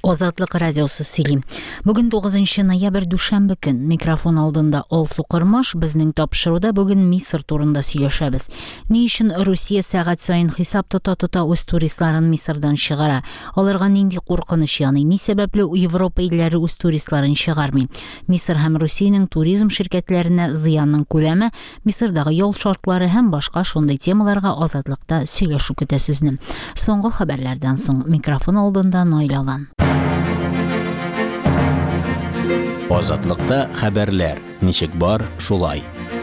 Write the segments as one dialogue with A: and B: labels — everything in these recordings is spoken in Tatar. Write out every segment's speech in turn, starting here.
A: Азатлык радиосы сөйлим. Бүген 9 ноябрь дүшәмбе көн. Микрофон алдында Алсу Кырмаш. Безнең тапшыруда бүген Мисыр турында сөйләшәбез. Ни өчен Русия сәгать сайын хисап тота үз туристларын Мисырдан чыгара? Аларга нинди куркыныч яный? Ни сәбәпле Европа илләре үз туристларын чыгармый? Мисыр һәм Русиянең туризм ширкәтләренә зыянның күләме, Мисырдагы ял шартлары һәм башка шундый темаларга Азатлыкта сөйләшү көтә сезне. Соңгы хәбәрләрдән соң микрофон алдында Нойлалан.
B: Азатлыкта хәбәрләр. Ничек бар, шулай.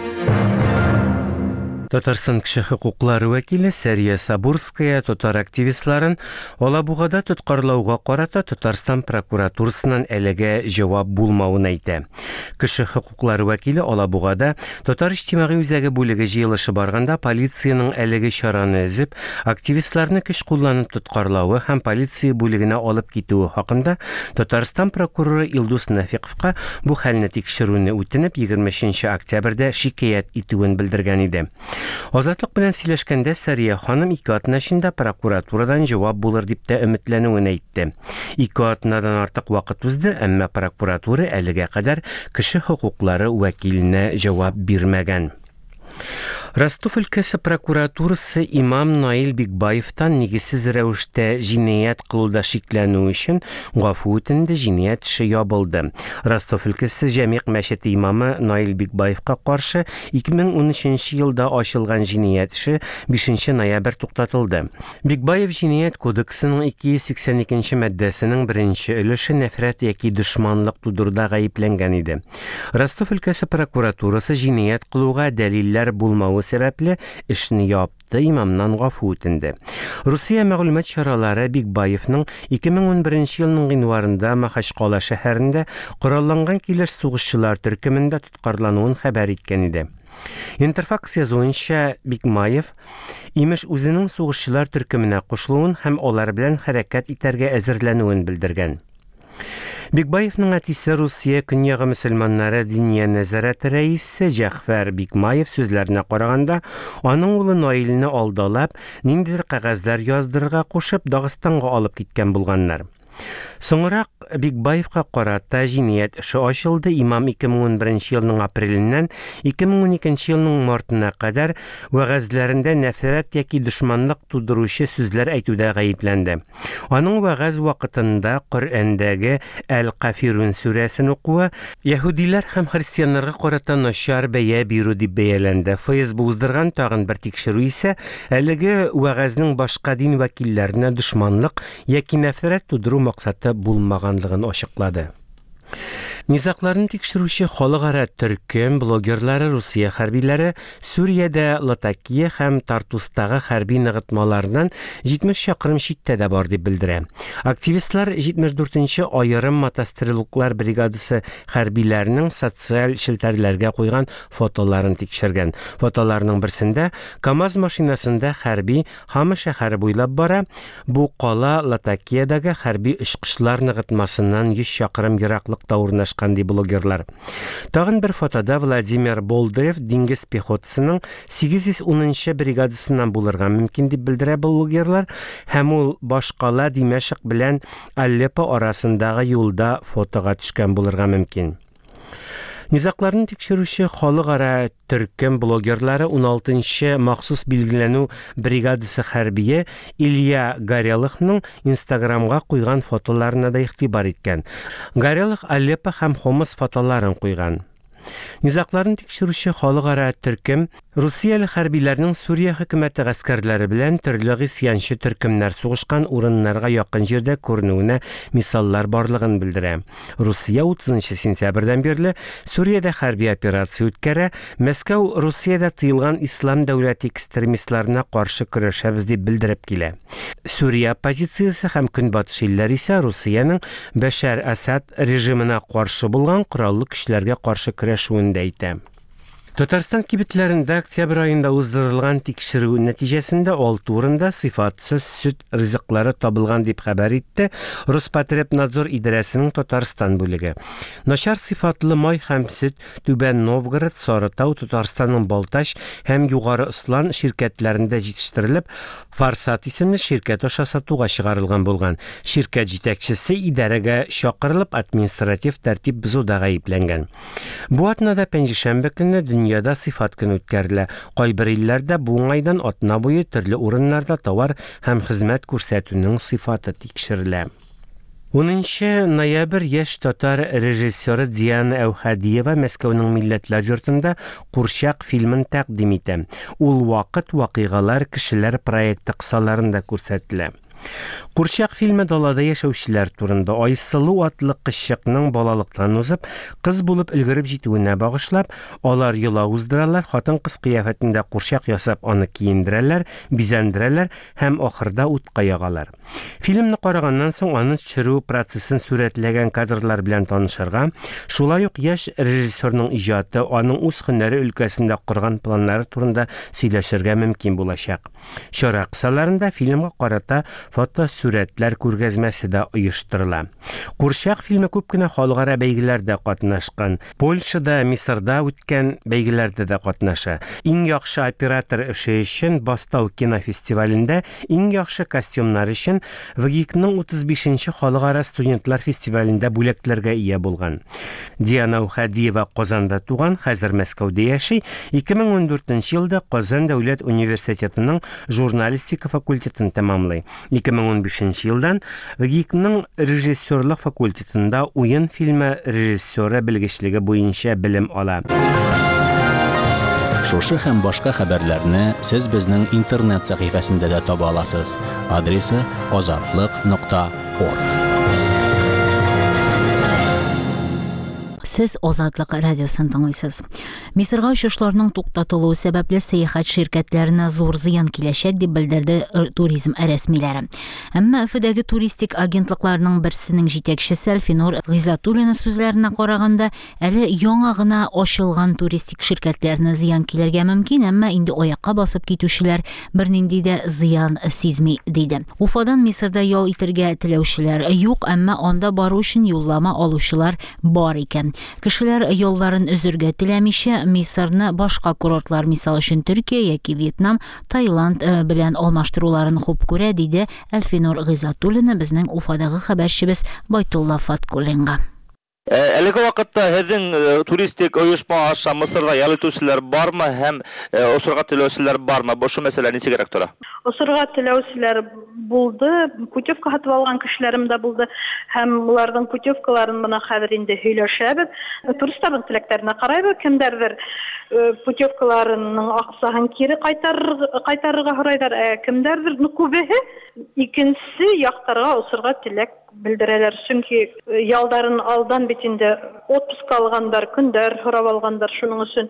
C: Татарстан кеше хукуклары вәкиле Сәрия Сабурская татар активистларын Алабугада тоткарлауга карата Татарстан прокуратурасыннан әлегә җавап булмавын әйтә. Кеше хукуклары вәкиле Алабугада татар иҗтимагый үзәге бүлеге җыелышы барганда полициянең әлеге чараны эзеп, активистларны көч кулланып тоткарлавы һәм полиция бүлегенә алып китүе хакында Татарстан прокуроры Илдус Нафиковка бу хәлне тикшерүне үтенеп 23 октябрьдә шикаят итүен белдергән иде. Азатлык белән сөйләшкәндә Сәрия ханым 2 атнашында прокуратурадан җавап булыр дип тә өметләнүен әйтте. 2 атнадан артык вакыт узды, әмма прокуратура әлегә кадәр кеше хукуклары вәкиленә җавап бирмәгән. Ростов өлкәсе прокуратурасы имам Наил Бикбаевтан нигезсез рәвештә җинаять кылуда шикләнү өчен гафу үтенде, җинаять эше ябылды. Ростов өлкәсе Җәмигъ мәчете имамы Наил Бикбаевка каршы 2013 елда ачылган җинаять эше 5 ноябрь туктатылды. Бикбаев җинаять кодексының 282 маддәсенең 1 өлеше нәфрәт яки дошманлык тудыруда гаепләнгән иде. Ростов өлкәсе прокуратурасы җинаять кылуга дәлилләр булмавы сәбәпле эшне япты, имамнан гафу үтенде. Русия мәгълүмат чаралары Бикбаевның 2011 елның гыйнварында Махачкала шәһәрендә коралланган килеш сугышчылар төркемендә тоткарлануын хәбәр иткән иде. Интерфакс язуынча Бикбаев имеш үзенең сугышчылар төркеменә кушылуын һәм алар белән хәрәкәт итәргә әзерләнүен белдергән. Бикбаевның әтисе Русия көньягы мөселманнары диния нәзарәте рәисе Җәгъфәр Бикбаев сүзләренә караганда, аның улы Наилне алдалап, ниндидер кәгазьләр яздырырга кушып, Дагыстанга алып киткән булганнар. Соңрак Бикбаевка карата җинаять эше ачылды. Имам 2011 елның апреленнән 2012 елның мартына кадәр вәгазьләрендә нәфрәт яки дошманлык тудыручы сүзләр әйтүдә гаепләнде. Аның вәгазь вакытында Коръәндәге Әл-Кафирун сүрәсен укуы яһудилар һәм христианнарга карата начар бәя бирү дип бәяләнде. ФСБ уздырган тагын бер тикшерү исә әлеге вәгазьнең башка дин вәкилләренә дошманлык яки нәфрәт тудыру максаты булмаганлыгын ачыклады. Низакларны тикшерүче халыкара төркем блогерлары Русия хәрбиләре Сүриядә Латакия һәм Тартустагы хәрби ныгытмалардан 70 чакрым читтә дә бар дип белдерә. Активистлар 74-нче аерым мотострелоклар бригадасы хәрбиләренең социаль челтәрләргә куйган фотоларын тикшергән. Фотоларның берсендә КАМАЗ машинасында хәрби Хамы шәһәре буйлап бара. Бу кала Латакиядәге хәрби очкычлар ныгытмасыннан 100 чакрым ераклыкта урнашкан ди блогерлар. Тагын бер фотода Владимир Болдырев диңгез пехотасының 810-нчы бригадасыннан булырга мөмкин дип белдерә блогерлар, һәм ул башкала Димәшк белән Алеппо арасындагы юлда фотога төшкән булырга мөмкин. Низакларны тикшерүче халыкара төркем блогерлары 16-нчы махсус билгеләнү бригадасы хәрбие Илья Горелыхның Инстаграмга куйган фотоларына да игътибар иткән. Горелых Алеппо һәм Хомс фотоларын куйган. Низакларны тикшерүче халыкара төркем Русияле хәрбиләрнең Сүрия хөкүмәте гаскәрләре белән төрле гысьянчы төркемнәр сугышкан урыннарга якын җирдә күренүенә мисаллар барлыгын белдерә. Русия 30 сентябрьдән бирле Сүриядә хәрби операция үткәрә. Мәскәү Русиядә тыелган ислам дәүләте экстремистларына каршы көрәшәбез дип белдереп килә. Сүрия оппозициясе һәм көнбатыш илләре исә Русиянең Бәшәр Асад режимына каршы булган кораллы көчләргә каршы көрәшүен дә әйтә. Татарстан кибетләрендә октябрь айында уздырылган тикшерү нәтиҗәсендә 6 урында сыйфатсыз сөт ризыклары табылган дип хәбәр итте Роспотребнадзор идарәсенең Татарстан бүлеге. Начар сыйфатлы май һәм сөт Түбән Новгород, Сарытау, Татарстанның Балташ һәм Югары Ыслан ширкәтләрендә җитештерелеп, Фарсат исемле ширкәт аша сатуга чыгарылган булган. Ширкәт җитәкчесе идарәгә чакырылып, административ тәртип бозуда гаепләнгән. Бу атнада пәнҗешәмбе көнне дөньяда сыйфат көне үткәрелә. Кайбер илләрдә бу уңайдан атна буе төрле урыннарда товар һәм хезмәт күрсәтүнең сыйфаты тикшерелә. 10 ноябрь яшь татар режиссеры Диана Әүхәдиева Мәскәүнең Милләтләр йортында Курчак фильмын тәкъдим итә. Ул вакыт, вакыйгалар, кешеләр проекты кысаларында күрсәтелә. Курчак фильмы далада яшәүчеләр турында. Айсылу атлы кызчыкның балалыктан узып, кыз булып өлгереп җитүенә багышлап, алар йола уздыралар, хатын-кыз кыяфәтендә курчак ясап аны киендерәләр, бизәндерәләр һәм ахырда утка ягалар. Фильмны караганнан соң аны чыру процессын сүрәтләгән кадрлар белән танышырга, шулай ук яшь режиссерның иҗаты, аның үз һөнәре өлкәсендә корган планнары турында сөйләшергә мөмкин булачак. Чара кысаларында фильмга карата фотосурәтләр күргәзмәсе дә оештырыла. Курчак фильмы күп кенә халыкара бәйгеләрдә катнашкан. Польшада, Мисырда үткән бәйгеләрдә дә катнаша. Иң яхшы оператор эше өчен Бастау кинофестивалендә, иң яхшы костюмнар өчен ВГИКның 35-нче халыкара студентлар фестивалендә бүләкләргә ия булган. Диана Әүхәдиева Казанда туган, хәзер Мәскәүдә яши. 2014 елда Казан дәүләт университетының журналистика факультетын тәмамлый. 2015 елдан ВГИКның режиссерлык факультетында уен фильмы режиссеры белгечлеге буенча белем ала.
B: Шушы һәм башка хәбәрләрне сез безнең интернет сәхифәсендә дә таба аласыз. Адресы azatlык.org.
A: Сез Азатлык радиосын тыңлыйсыз. Мисырга очышларның туктатылуы сәбәпле сәяхәт ширкәтләренә зур зыян киләчәк дип белдерде туризм рәсмиләре. Әмма Өфөдәге туристик агентлыкларның берсенең җитәкчесе Әлфинур Гыйзатуллина сүзләренә караганда, әле яңа гына ачылган туристик ширкәтләренә зыян килергә мөмкин, әмма инде аякка басып китүчеләр бернинди дә зыян сизми, диде. Уфадан Мисырда ял итәргә теләүчеләр юк, әмма анда бару өчен юллама алучылар бар икән. Кешеләр ялларын үзергә теләмичә Мисырны башка курортлар, мисал өчен Төркия яки Вьетнам, Таиланд белән алмаштыруларын хуп күрә, диде Әлфинур Гыйзатуллина безнең Уфадагы хәбәрчебез Байтулла Фаткуллинга.
D: Әлеге вакытта һезнең туристик оешма аша Мисырга ял итүчеләр бармы һәм осырга теләүчеләр бармы? Бу мәсьәлә ничегрәк тора?
E: Осырга теләүчеләр булды, путевка сатып алган кешеләрем дә булды һәм уларның путевкаларын моны хәзер инде һөйләшәбез. Туристларның теләкләренә карайбыз, кемдәрдер путевкаларының акчасын кире кайтарырга сорайлар, кемдәрдер күбеһе икенче яктарга осырга теләк белдерәләр. Чөнки ялдарын алдан бит инде отпуска алгандар, көндәр сорап алгандар, шуның өчен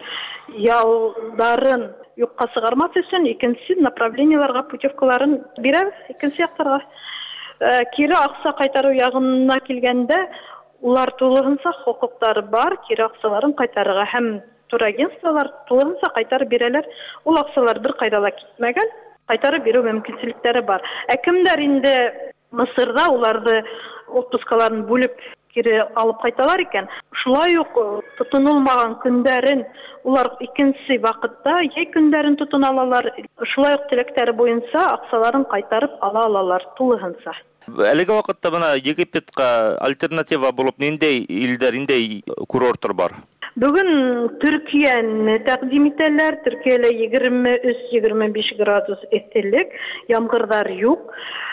E: ялдарын юкка чыгармас өчен икенче направлениеларга путевкаларын бирәбез, икенче яктарга. Кире акча кайтару ягына килгәндә, улар тулыгынча хокуклары бар, кире акчаларын кайтарырга һәм турагентстволар тулыгынча кайтарып бирәләр. Ул акчалар бер кайда да китмәгән, кайтарып бирү мөмкинчелекләре бар. Кемдер инде Мисырда уларды отпускаларын бүлеп кире алып кайталар икән. Шулай ук тотынылмаган көндәрен улар икенче вакытта яй көндәрен тотына алалар. Шулай ук теләктәре буенча акчаларын кайтарып ала алалар тулыгынча.
D: Әлеге вакытта бына Египетка альтернатива булып ниндәй илләр, ниндәй курортлар бар?
E: Бүгін Түркияны тәкъдим итәләр. Түркиядә 23-25 градус эсселек, ямгырдар юк.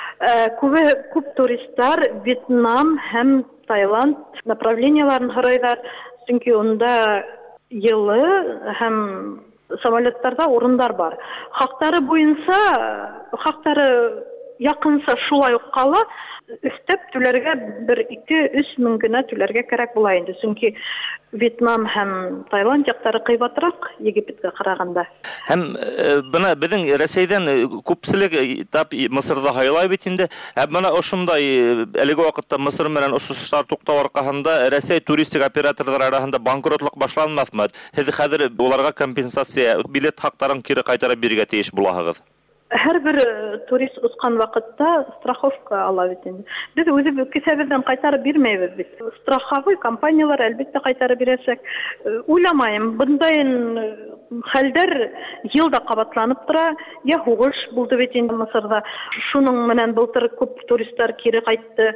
E: Күп туристлар Вьетнам һәм Таиланд направленияларын карайлар. Чөнки онда йылы һәм самолетларда урындар бар. Хактары буенча, хактары якынса шулай ук кала, өстәп түләргә 1-2-3 мең генә түләргә кирәк була инде. Чөнки Вьетнам һәм Таиланд яктары кыйбатрак Египеткә караганда.
D: Һәм бына безнең Россиядән күпселек тап Мисырда хайлай бит инде. Бына ошондай әлеге вакытта Мисыр менән ушышлар туктау аркасында Россия туристик операторлары арасында банкротлык башланмасмы? Һез хәзер уларга компенсация, билет хактарын кире кайтарып бирергә тиеш буласыгыз.
E: Һәр бер турист узган вакытта страховка ала бит инде. Без үзебез кисәбездән кайтарып бирмәйбез бит. Страховой компаниялар әлбәттә кайтарып бирәсәк. Уйламаем, бундай хәлдәр елда кабатланып тора. Я хугыш булды бит инде Мисырда. Шуның менән былтыр күп туристлар кире кайтты.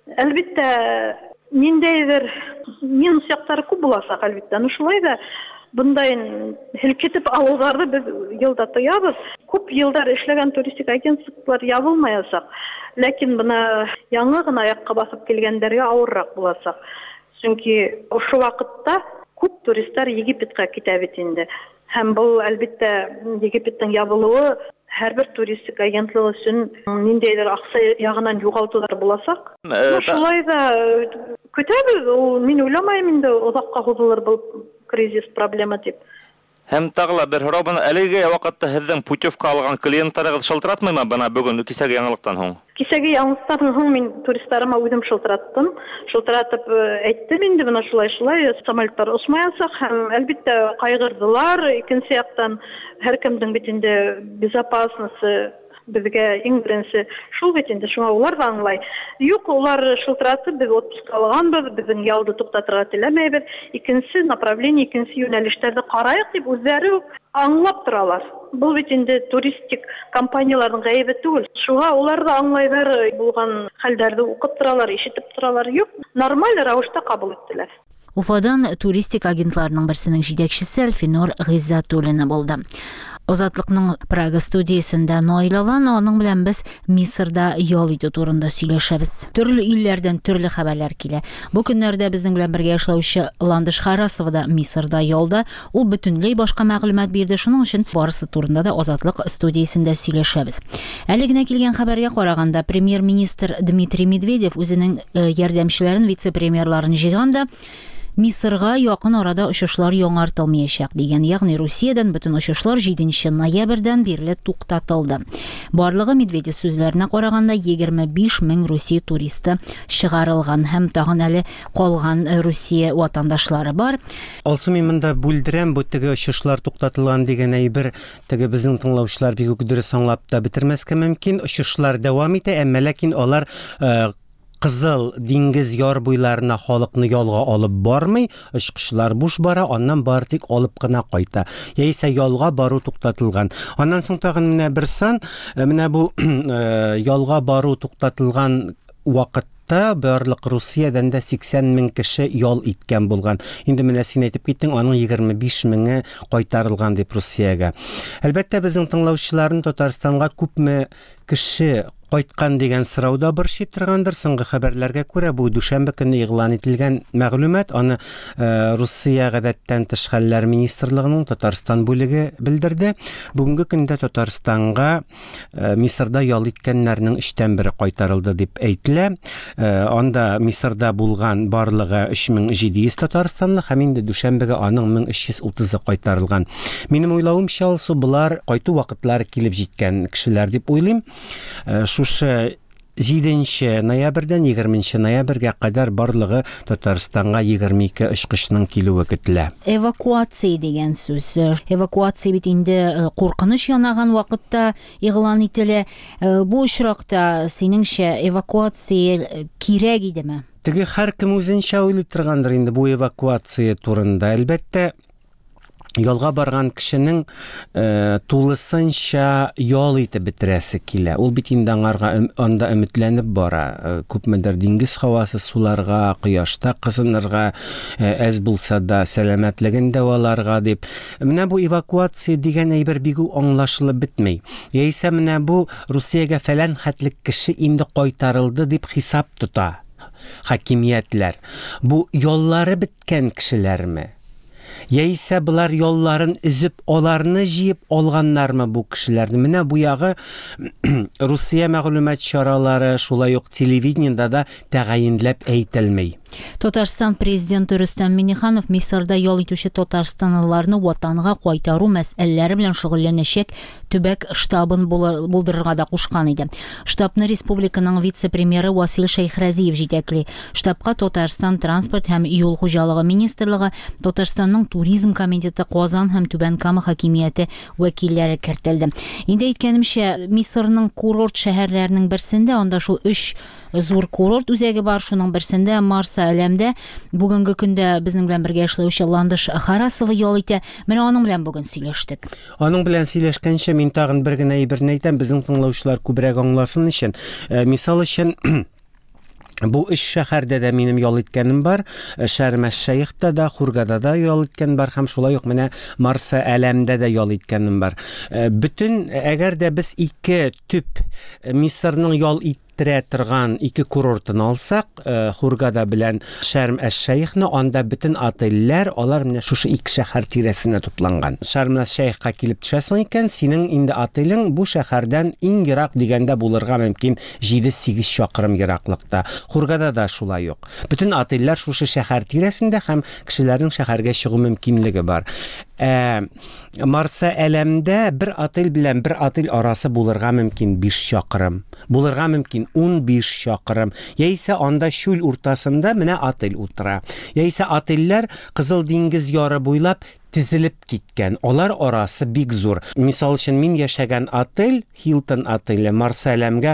E: Әлбәттә ниндәйдер минус яктары күп булачак әлбәттә. Шулай да bunday hilkitip algılardı biz yılda toyabız. Көп yıllar işlegen turistik agentlikler yapılmayasak. Lakin buna yanı gına ayakka basıp kelgenlerge ağırrak bulasak. Çünkü şu vakitte көп turistler Yegipet'e kitap indi. Hem bu elbette Yegipet'in yapılığı her bir turistik agentliği için nindeyler aksa yağından yoğaltılar bulasak. Şulay da kötü o min uylamayım indi uzakka huzulur bu kriz problema deyip.
D: Hem tağla bir hırabın әлеге вакытта һездән путевка алган клиентларыгыз шылтыратмыймы бана бүген кисәге яңалыктан һуң?
E: Кисәге яңалыктан һуң мин туристларыма үзем шылтыраттым. Шылтыратып әйттем инде менә шулай самолетлар усмаячак һәм әлбәттә кайгырдылар. Икенче яктан һәркемнең бит инде безопасности безгә иң беренче шул бит инде шуңа улар да аңлай. Юк, улар шылтыратып без отпуск алганбыз, безнең ялды туктатырга теләмәйбез. Икенче направление, икенче юнәлештәрдә карайык дип үзләре аңлап торалар. Бу бит инде туристик компанияларның гаебе түгел. Шуңа улар да аңлайлар булган хәлләрне укып торалар, ишетеп торалар. Юк, нормаль рәвештә кабул иттеләр.
A: Уфадан туристик агентларының берсенең җитәкчесе Әлфинур Гыйззатуллина булды. Озатлыкның Прага студиясендә Нойлалан, аның белән без Мисырда ял итү турында сөйләшәбез. Төрле илләрдән төрле хәбәрләр килә. Бу көннәрдә безнең белән бергә эшләүче Ландыш Харасова да Мисырда ялда. Ул бөтенләй башка мәгълүмат бирде, шуның өчен барысы турында да Озатлык студиясендә сөйләшәбез. Әле генә килгән хәбәргә караганда, премьер-министр Дмитрий Медведев үзенең ярдәмчеләрен, вице-премьерларын җыйганда, Мисырга якын арада очышлар яңартылмаячак дигән, ягъни Русиядән бөтен очышлар 7 ноябрьдән бирле туктатылды. Барлыгы Медведев сүзләренә караганда 25 мең Русия туристы чыгарылган һәм тагын әле калган Русия ватандашлары бар.
C: Алсу мин монда бүлдерәм, бу теге очышлар туктатылган дигән әйбер, теге безнең тыңлаучылар бик үк дөрес аңлап та бетермәскә мөмкин. Очышлар дәвам итә, әмма ләкин алар Кызыл диңгез яр буйларына халыкны ялга алып бармый, очкычлар буш бара, аннан бары тик алып кына кайта. Яисә ялга бару туктатылган. Аннан соң тагын менә бер сан, менә бу ялга бару туктатылган вакытта барлык Русиядән дә 80 мең кеше ял иткән булган. Инде менә син әйтеп киттең, аның 25 меңе кайтарылган дип Русиягә. Әлбәттә безнең тыңлаучыларны Татарстанга күпме кеше кайткан дигән сорауда бер ши торгандыр. Соңгы хәбәрләргә күрә бу дүшәмбе көнне игълан ителгән мәгълүмат, аны Русия гадәттән тыш хәлләр министрлыгының Татарстан бүлеге белдерде. Бүгенге көндә Татарстанга Мисырда ял иткәннәрнең 3/1 кайтарылды дип әйтелә. Анда Мисырда булган барлыгы 3700 татарстанлы һәм инде дүшәмбегә аның 1330-ы кайтарылган. Минем уйлавымча, алсу булар кайту вакытлары килеп җиткән кешеләр дип уйлыйм. Шушы 7 ноябрьдән 20 ноябрьгә кадәр барлыгы Татарстанга 22 очкычның килүе көтелә.
A: Эвакуация дигән сүз. Эвакуация бит инде куркыныч янаган вакытта игълан ителә. Бу очракта синеңчә эвакуация кирәк идеме?
C: Теге һәркем үзенчә уйлый торгандыр инде бу эвакуация турында. Әлбәттә ялга барган кешенең тулысынча ял итеп бетерәсе килә. Ул бит инде анда өметләнеп бара. Күпмедер диңгез һавасы суларга, кояшта кызынырга, әз булса да сәламәтлеген дәваларга дип. Менә бу эвакуация дигән әйбер бик аңлашылып бетмәй. Яисә менә бу Русиягә фәлән хәтлек кеше инде кайтарылды дип хисап тота хакимиятләр. Бу яллары биткән кешеләрме? Яисә булар ялларын үзеп, аларны җыеп алганнармы бу кешеләрне? Менә бу ягы Русия мәгълүмат чаралары, шулай ук телевидениедә дә тәгаенләп әйтелмәй.
A: Татарстан президенты Рөстәм Миңнеханов Мисырда ял итүче татарстанлыларны ватанга кайтару мәсьәләләре белән шөгыльләнәчәк төбәк штабын булдырырга да кушкан иде. Штабны республиканың вице-премьеры Васил Шәйхрәзиев җитәкли. Штабка Татарстан транспорт һәм юл хуҗалыгы министрлыгы, Татарстанның туризм комитеты, Казан һәм Түбән Кама хакимияте вәкилләре кертелде. Инде әйткәнемчә, Мисырның курорт шәһәрләренең берсендә, анда шул 3 зур курорт үзәге бар, шуның берсендә Марса Әләмдә бүгенге көндә безнең белән бергә эшләүче Ландыш Харасова ял итә. Менә аның белән бүген сөйләштек.
C: Аның белән сөйләшкәнчә мин тагын бер генә әйберне әйтәм, безнең тыңлаучылар күбрәк аңласын өчен. Мисал өчен бу 3 шәһәрдә дә минем ял иткәнем бар. Шәрм-әш-Шейхтә дә, Хургада да ял иткән бар һәм шулай ук менә Марса Әләмдә дә ял иткәнем бар. Бүтән әгәр дә без 2 төп Мисырның ял иттерә торган 2 курортын алсак, Хургада белән Шәрм-әш-Шейхны, анда бүтән отельләр, алар менә шушы 2 шәһәр тирәсенә тупланган. Шәрм-әш-Шейхка килеп төшәсең икән, синең инде отелең бу шәһәрдән иң ерак дигәндә булырга мөмкин 7-8 чакрым ераклыкта. Хургада да шулай ук. Бүтән отельләр шушы шәһәр тирәсендә һәм кешеләрнең шәһәргә чыгу мөмкинлеге бар. Марса Әләмдә бер отель белән бер отель арасы булырга мөмкин 5 чакрым. Булырга мөмкин 15 чакрым. Яисә анда шул уртасында менә отель утыра. Яисә отельләр Кызыл диңгез яры буйлап тезелеп киткән. Алар арасы бик зур. Мисал өчен мин яшәгән отель, Hilton отеле Марса Әләмгә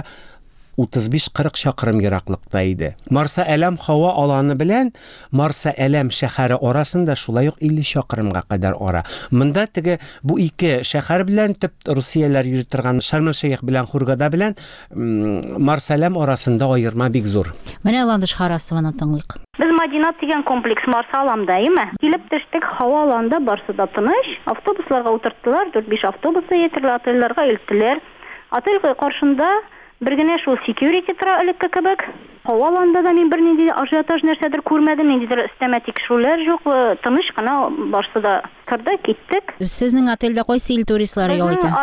C: 35-40 чакрым ераклыкта иде. Марса Әләм һава аланы белән Марса Әләм шәһәре арасында шулай ук 50 чакрымга кадәр ара. Монда теге бу 2 шәһәр белән төп Русияләр йөри торган Шәрм-әш-Шейх белән Хургада белән Марса Әләм арасында аерма бик зур.
A: Менә Ландыш Харасованы тыңлыйк.
F: Biz Madinat дигән комплекс Марса Аламда, име? Килеп төштек, һава аланда барсы да тыныч. Автобусларга утырттылар, 4-5 автобусы ятырлы отельләргә илттеләр. Отель каршында бер генә шул security тора элекке кебек. Һава аланда да мин бернинди ажиотаж нәрсәдер күрмәдем, ниндидер өстәмә тикшерүләр юк, тыныч кына барсы да торды, киттек.
A: Сезнең отельдә кайсы ил туристлары ял итә?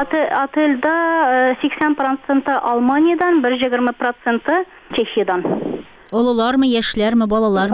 F: Отельдә 80% Алманиядән, 120% Чехиядән.
A: Олылармы, яшьләрме, балалармы?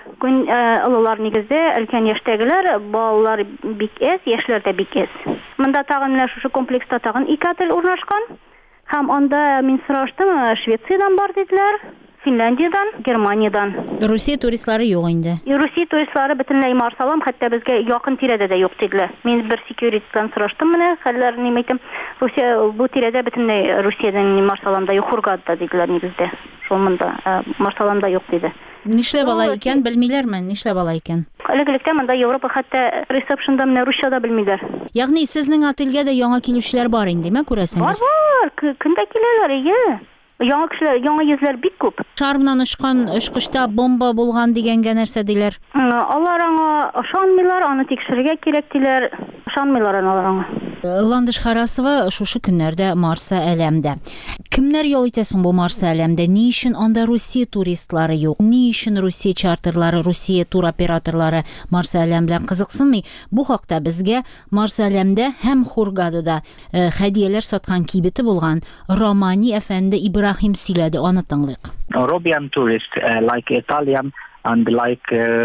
F: Олылар нигездә, өлкән яшьтәгеләр, балалар бик әз, яшьләр дә бик әз. Монда тагын менә шушы комплекста тагын 2 отель урнашкан. Һәм анда мин сораштым, Швециядән бар диделәр, Финляндиядән, Германиядән.
A: Русия туристлары юк инде.
F: Русия туристлары бөтенләй Марса Алам, хәтта безгә якын тирәдә дә юк диделәр. Мин бер securityдан сораштым менә, хәлләрне әйтәм. Русия бу тирәдә бөтенләй Русиядән Марса Аламда юк, Хургада диделәр нигездә. Шул монда Марса Аламда юк диде.
A: Нишләп алай икән, белмиләрме? Нишләп алай икән?
F: Элек-электә монда Европа хәтта ресепшнда менә русча да белмиләр.
A: Ягъни сезнең отельгә дә яңа килүчеләр бар инде, күрәсеңез?
F: Бар, кемдә киләләр, ие. Яңа кешеләр, яңа йөзләр бик күп.
A: Шармнан очкан очкычта бомба булган дигәнгә нәрсә диләр?
F: Алар аңа ышанмыйлар, аны тикшерергә кирәк диләр. Ышанмыйлар алар аңа.
A: Ландыш Харасова шушы көннәрдә Марса Әләмдә. Кемнәр ял итәсең бу Марса Әләмдә? Ни өчен анда Русия туристлары юк? Ни өчен Русия чартерлары, Русия тур операторлары Марса Әләм белән кызыксынмый? Бу хакта безгә Марса Әләмдә һәм Хургадада хәдияләр саткан кибете булган Романи әфәнде Ибрахим сөйләде, аны тыңлыйк.
G: European tourists, like Italian and like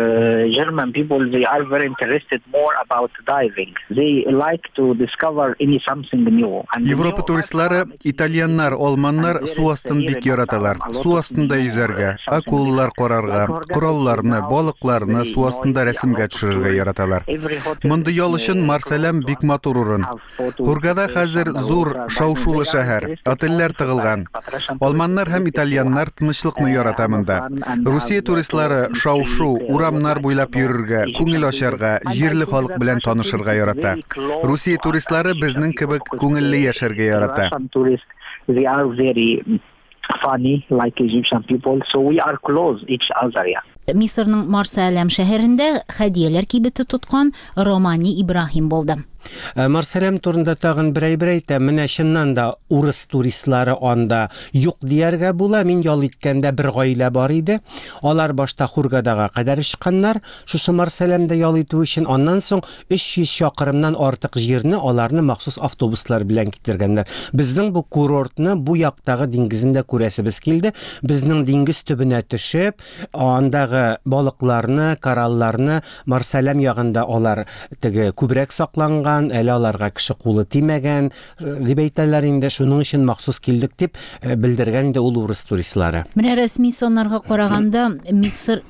G: German people, they are very interested more about diving. They like to discover something new.
H: Европа туристлары, итальяннар, алманнар су астын бик яраталар. Су астында yüзәргә, акулалар карарга, коралларны, балыкларны су астында рәсемгә төшерергә яраталар. Монда ял өчен Марса Әләм бик матур урын. Хургада хәзер зур, шау-шулы шәһәр, отельләр тыгылган. Алманнар һәм итальяннар тынычлыкны ярата монда. Русия туристлары шау-шу, урамнар буйлап йөрергә, күңел ачарга, җирле халык белән танышырга ярата. Русия туристлары безнең кебек күңелле яшәргә ярата.
G: They are very funny like Egyptian people, so we are close each other.
A: Мисырның Марса Әләм шәһәрендә хәдияләр кибете тоткан Романи Ибрахим булды.
C: Марсалам турында тагын бер әйтә, менә чыннан да урыс туристлары анда юк дияргә була. Мин ял иткәндә бер гаилә бар иде. Алар башта Хургадага кадәр чыкканнар, шушы Марсаламда ял итү өчен, аннан соң 300 чакрымнан артык җирне аларны махсус автобуслар белән китергәннәр. Безнең бу курортны бу яктагы диңгезендә күрәсебез килде. Безнең диңгез төбенә төшеп, андагы балыкларны, коралларны Марсалам ягында алар теге күбрәк сакланган, әле аларга кеше кулы тимәгән дип әйтәләр инде. Шуның өчен махсус килдек дип белдергән инде ул урыс туристлары.
A: Менә рәсми саннарга караганда Мисыр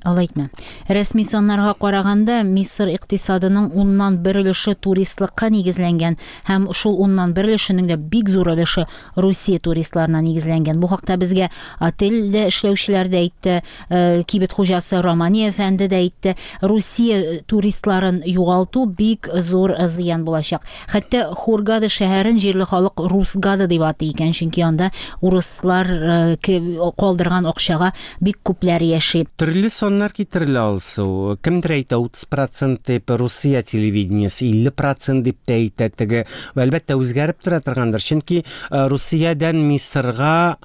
A: Рәсми саннарга караганда Мисыр икътисадының 1/10 өлеше туристлыкка нигезләнгән һәм шул 1/10 өлешенең дә бик зур өлеше Русия туристларына нигезләнгән. Бу хакта безгә отельдә эшләүчеләр дә әйтте, кибет хуҗасы Романия әфәнде дә әйтте. Русия туристларын югалту бик зур зыян булачак. Хәтта Хургада шәһәрен җирле халык Русгада дип атый икән, чөнки анда урыслар калдырган акчага бик күпләр яши.
C: Төрле соннар китерелә алсу. Кемдер әйтә 30% дип, Русия телевидениесе 50% дип әйтә теге. Әлбәттә үзгәреп тора торгандыр. Чөнки Русиядан Мисырга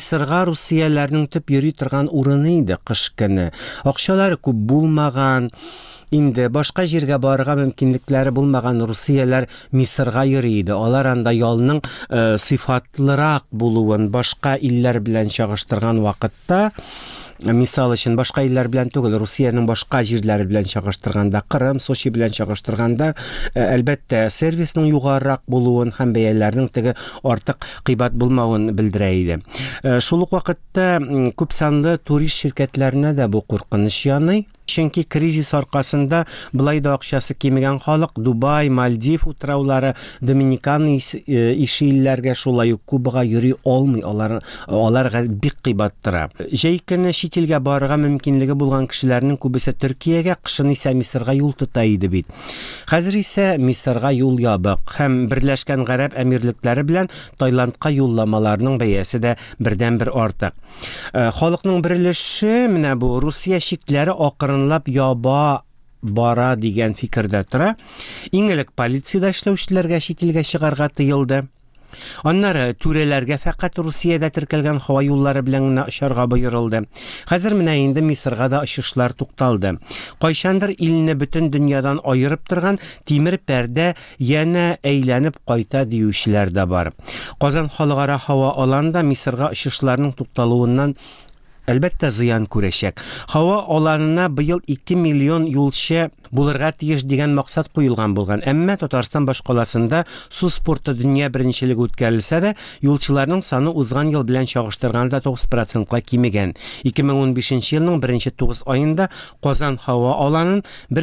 C: Русияләрнең төп йөри торган урыны иде кыш көне. Акчалары күп булмаган. Инде башка җиргә барырга мөмкинлекләре булмаган русияләр Мисырга йөри иде. Алар анда ялның сыйфатлырак булуын башка илләр белән чагыштырган вакытта, мисал өчен башка илләр белән түгел, Русиянең башка җирләре белән чагыштырганда, Кырым, Сочи белән чагыштырганда, әлбәттә сервисның югарырак булуын һәм бәяләрнең теге артык кыйбат булмавын белдерә иде. Шул ук вакытта күп санлы турист ширкәтләренә дә бу куркыныч яный. Чөнки кризис аркасында булай да акчасы кимегән халык Дубай, Мальдив утраулары, Доминикан илләргә шулай ук Кубага йөри алмый, аларга бик кыйбат тора. Җәй көне чит илгә барырга мөмкинлеге булган кешеләрнең күбесе Төркиягә, кышын исә Мисырга юл тота иде бит. Хәзер исә Мисырга юл ябык һәм Берләшкән Гарәп Әмирлекләре белән Таиландка юлламаларның бәясе дә бердән-бер артык. Халыкның берилеше менә бу Русия шикләре акрынлап яба бара дигән фикердә тора. Иң элек полициядә эшләүчеләргә чит илгә чыгарга тыелды. Аннары түрәләргә фақат Русиядә теркәлгән һава юллары белән генә очарга боерылды. Хәзер менә инде Мисырга да очышлар тукталды. Кайчандыр илне бөтен дөньядан аерып торган тимер пәрдә янә әйләнеп кайта диючеләр дә бар. Казан халыкара һава аланында Мисырга очышларның тукталуыннан әлбәттә зыян күрәчәк. Һава аланына быел 2 миллион юлчы булырга тиеш дигән максат куелган булган. Әмма Татарстан башкаласында су спорты дөнья беренчелеге үткәрелсә дә, юлчыларның саны узган ел белән чагыштырганда 9%-ка кимегән. 2015 елның 1-9 аенда Казан һава аланын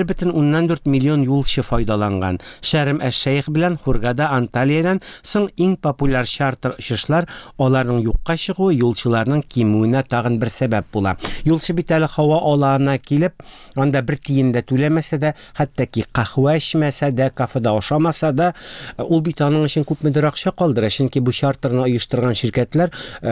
C: 1,4 миллион юлчы файдаланган. Шәрм әш-Шейх белән Хургада, Анталиядән соң иң популяр чартер очышлар аларның юкка чыгуы юлчыларның кимүенә тагын бер сәбәп була. Юлчы бит әле һава аланына килеп, анда бер тиен дә түләмәсә дә, хәтта ки кахва эчмәсә дә, кафеда ашамаса да, ул бит аның өчен күпмедер акча калдыра. Чөнки бу чартерны оештырган ширкәтләр,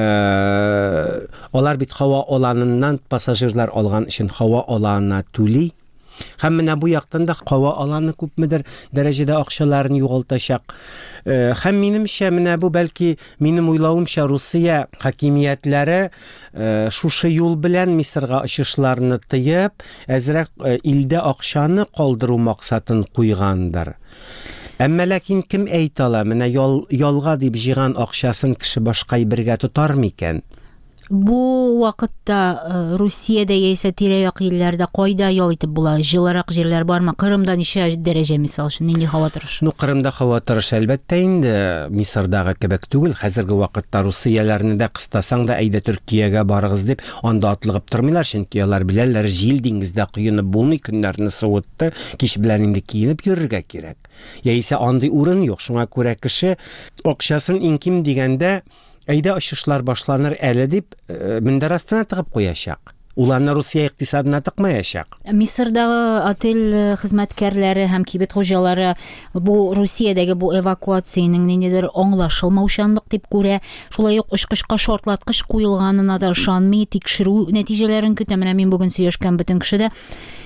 C: алар бит һава аланыннан пассажирлар алган өчен һава аланына түли. Һәм менә бу яктан да һава аланы күпмедер дәрәҗәдә акчаларын югалтачак. Һәм минемчә менә бу бәлки минем уйлавымча Русия хакимиятләре шушы юл белән Мисырга очышларны тыеп, әзрәк илдә акчаны калдыру максатын куйгандыр. Әмма ләкин кем әйтә ала, менә ялга дип җыйган акчасын кеше башка бергә тотар микән?
A: Бу вакытта Русиядә яисә тирә-як илләрдә кайда ял итеп була? Җылырак җирләр бармы? Кырымда ничә дәрәҗә мисал өчен? Нинди һава торышы?
C: Кырымда һава торышы әлбәттә инде Мисырдагы кебек түгел. Хәзерге вакытта Русияләрне дә кыстасаң да әйдә Төркиягә барыгыз дип анда атлыгып тормыйлар, чөнки алар беләләр, җил диңгездә куенып булмый, көннәрне суытты, кич белән инде киенеп йөрергә кирәк. Яисә андый урын юк. Шуңа күрә кеше акчасын инким дигәндә әйдә очышлар башланыр әле дип мендәр астына тыгып куячак. Уларны Русия икътисадына тыкмаячак.
A: Мисырдагы отель хезмәткәрләре һәм кибет хуҗалары бу Русиядәге бу эвакуацияның ниндидер аңлашылмаучанлык дип күрә. Шулай ук очкышка шартлаткыч куелганына да ышанмый, тикшерү нәтиҗәләрен көтә. Менә мин бүген сөйләшкән бөтен кешедә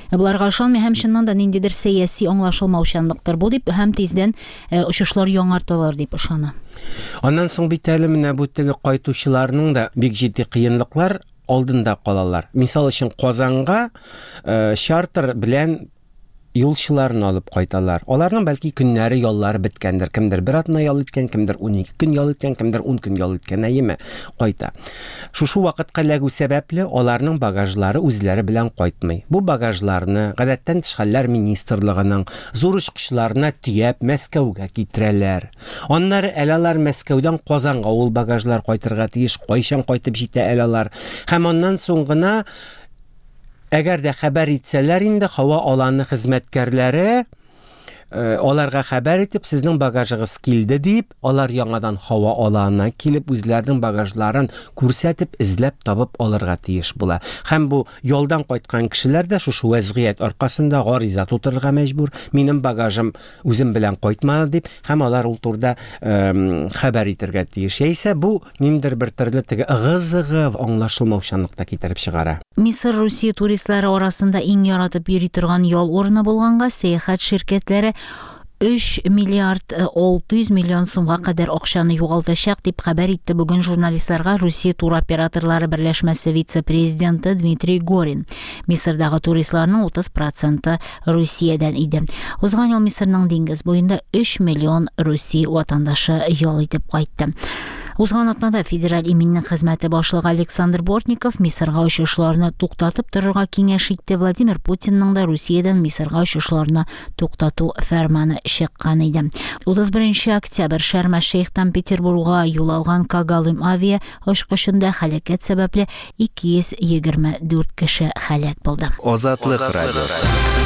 A: Буларга ышанмый һәм чыннан да ниндидер сәяси аңлашылмаучанлыктыр бу дип һәм тиздән очышлар яңартылар дип ышана.
C: Аннан соң бит әле менә бу теге кайтучыларның да бик җитди кыенлыклар алдында калалар. Мисал өчен Казанга чартер белән юлчыларын алып кайталар. Аларның бәлки көннәре яллары биткәндер. Кемдер бер атна ял иткән, кемдер 12 көн ял иткән, кемдер 10 көн ял иткән, әйеме? Кайта. Шушы вакытка ләгү сәбәпле аларның багажлары үзләре белән кайтмый. Бу багажларны гадәттән тыш хәлләр министрлыгының зур очкычларына төяп Мәскәүгә китерәләр. Аннары әлалар Мәскәүдән Казанга ул багажлар кайтырга тиеш, кайчан кайтып җитә әлалар. Һәм аннан соң гына әгәр дә хәбәр итсәләр инде һава аланы хезмәткәрләре аларга хәбәр итеп, сезнең багажыгыз килде дип, алар яңадан һава аланына килеп үзләренең багажларын күрсәтеп, эзләп табып алырга тиеш була. Һәм бу ялдан кайткан кешеләр дә шушы вазгыять аркасында гариза тутырырга мәҗбүр. Минем багажым үзем белән кайтмады дип, һәм алар ул турда хәбәр итәргә тиеш. Яисә бу ниндидер бер төрле теге ыгы-зыгы аңлашылмаучанлыкта китереп чыгара.
A: Мисыр Русия туристлары арасында иң яратып йөри торган ял урыны булганга сәяхәт ширкәтләре 3 миллиард 600 миллион сумга кадәр акчаны югалтачак дип хәбәр итте бүген журналистларга Русия туроператорлары берләшмәсе вице-президенты Дмитрий Горин. Мисырдагы туристларның 30% Русиядән иде. Узган ел Мисырның диңгез буенда 3 миллион Русия ватандашы ял итеп кайтты. Узган атнада федераль иминнең хезмәте башлыгы Александр Бортников Мисырга очышларны туктатып торырга киңәш итте. Владимир Путинның да Русиядән Мисырга очышларны туктату фәрманы чыккан иде. 31 октябрь Шарм-эль-Шейхтан Петербургга юл алган Когалым авиа очкышында һәлакәт сәбәпле 224 кеше һәлак булды.
H: Азатлык радиосы.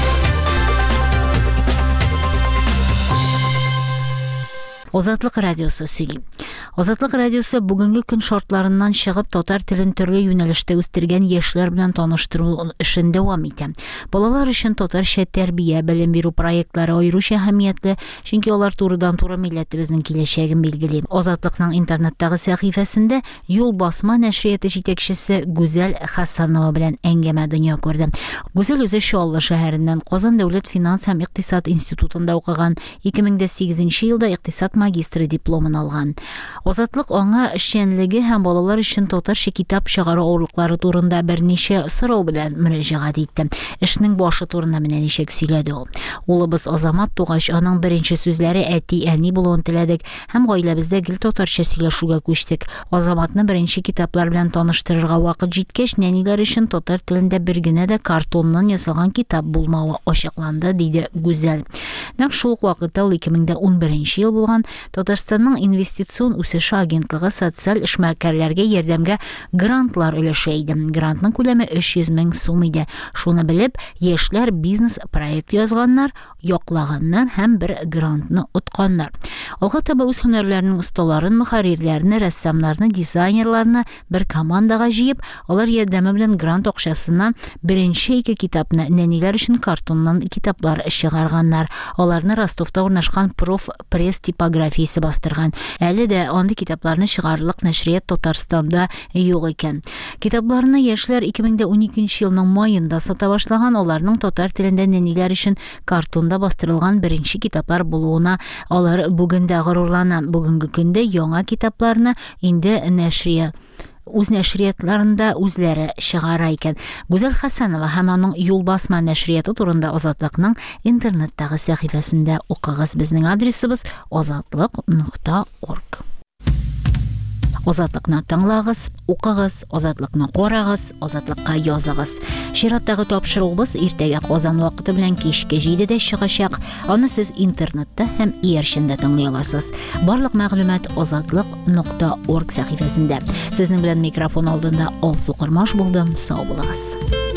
A: Азатлык радиосы сөйли. Азатлык радиосы бүгенге көн шартларыннан чыгып татар телен төрле юнәлештә үстергән яшьләр белән таныштыру эшен дәвам итә. Балалар өчен татарча тәрбия, белем бирү проектлары аеруча әһәмиятле, чөнки алар турыдан-туры милләтебезнең киләчәген билгели. Азатлыкның интернеттагы сәхифәсендә юл басма нәшрияты җитәкчесе Гүзәл Хәсәнова белән әңгәмә дөнья күрде. Гүзәл үзе Чаллы шәһәреннән Казан дәүләт финанс һәм икътисад институтында укыган, 2008 елда икътисад магистры дипломын алган. Азатлык аңа эшчәнлеге һәм балалар өчен татарча китап чыгару авырлыклары турында берничә сорау белән мөрәҗәгать итте. Эшнең башы турында менә ничек сөйләде ул. Улыбыз Азамат тугач, аның беренче сүзләре әти-әни булуын теләдек һәм гаиләбездә гел татарча сөйләшүгә күчтек. Азаматны беренче китаплар белән таныштырырга вакыт җиткәч, нәниләр өчен татар телендә бер генә дә картоннан ясалган китап булмавы ачыкланды, диде Гүзәл. Нәкъ шул вакытта 2011 ел булган Татарстанның инвестицион үсеше агентлыгы социаль эшмәкәрләргә ярдәмгә грантлар өләшә иде. Грантның күләме 300 мең сум иде. Шуны белеп, яшьләр бизнес проект язганнар, яклаганнар һәм бер грантны утканнар. Алга таба үз һөнәрләренең осталарын, мөхәррирләрне, рәссамнарны, дизайнерларны бер командага җыеп, алар ярдәме белән грант акчасына беренче 2 китапны нәниләр өчен картоннан китаплар чыгарганнар. Аларны Ростовта урнашкан Проф пресс типографиясе бастырган. Әле дә андый китапларны чыгарлык нәшрият Татарстанда юк икән. Китапларны яшьләр 2012 елның майында сата башлаган, аларның татар телендә нәниләр өчен картонда бастырылган беренче китаплар булуына алар бүген дә горурлана. Бүгенге көндә яңа китапларны инде үз нәшриятларында үзләре чыгара икән. Гүзәл Хәсәнова һәм аның юл басма нәшрияты турында Азатлыкның интернеттагы сәхифәсендә укыгыз. Безнең адресыбыз azatlyk.org. Азатлыкны тыңлагыз, укыгыз, Азатлыкны карагыз, Азатлыкка языгыз. Чираттагы тапшыруыбыз иртәгә Казан вакыты белән кичке 7дә чыгачак. Аны сез интернетта һәм иярчендә тыңлый аласыз. Барлык мәгълүмат azatlyk.org сәхифәсендә. Сезнең белән микрофон алдында Алсу Кырмаш булдым. Сау булыгыз.